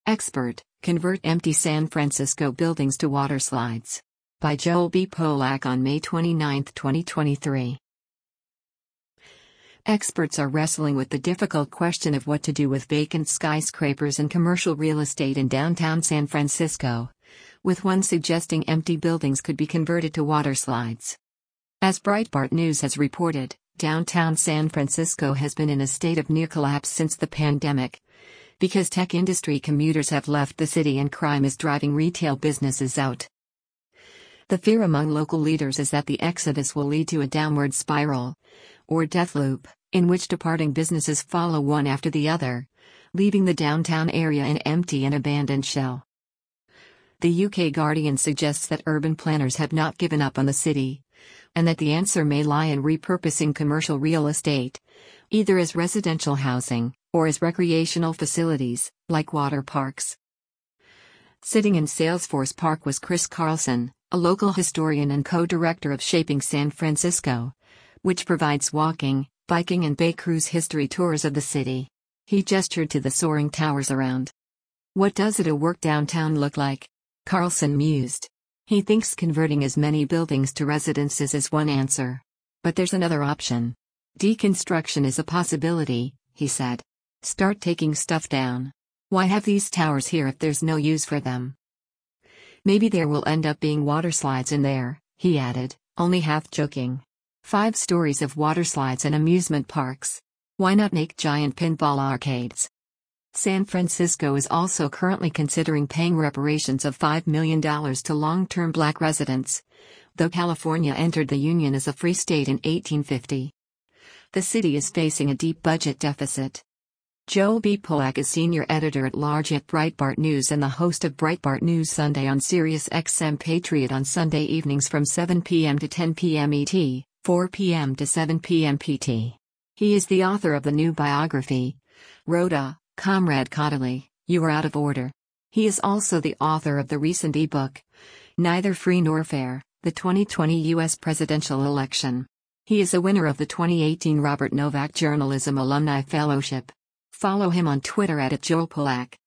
Expert, Convert Empty San Francisco Buildings to Water Slides. By Joel B. Polak on May 29, 2023. Experts are wrestling with the difficult question of what to do with vacant skyscrapers and commercial real estate in downtown San Francisco, with one suggesting empty buildings could be converted to water slides. As Breitbart News has reported, downtown San Francisco has been in a state of near collapse since the pandemic, because tech industry commuters have left the city and crime is driving retail businesses out. The fear among local leaders is that the exodus will lead to a downward spiral, or death loop, in which departing businesses follow one after the other, leaving the downtown area an empty and abandoned shell. The UK Guardian suggests that urban planners have not given up on the city, and that the answer may lie in repurposing commercial real estate, either as residential housing, or as recreational facilities, like water parks. Sitting in Salesforce Park was Chris Carlson, a local historian and co-director of Shaping San Francisco, which provides walking, biking and bay cruise history tours of the city. He gestured to the soaring towers around. "What does a work downtown look like?" Carlson mused. He thinks converting as many buildings to residences is one answer. But there's another option. Deconstruction is a possibility, he said. Start taking stuff down. Why have these towers here if there's no use for them? Maybe there will end up being water slides in there, he added, only half joking. 5 stories of water slides and amusement parks. Why not make giant pinball arcades? San Francisco is also currently considering paying reparations of $5 million to long-term black residents, though California entered the Union as a free state in 1850. The city is facing a deep budget deficit. Joel B. Polak is senior editor-at-large at Breitbart News and the host of Breitbart News Sunday on Sirius XM Patriot on Sunday evenings from 7 p.m. to 10 p.m. ET, 4 p.m. to 7 p.m. PT. He is the author of the new biography, Rhoda, Comrade Caudill, You Are Out of Order. He is also the author of the recent ebook, Neither Free Nor Fair, the 2020 U.S. Presidential Election. He is a winner of the 2018 Robert Novak Journalism Alumni Fellowship. Follow him on Twitter @JoelPolak.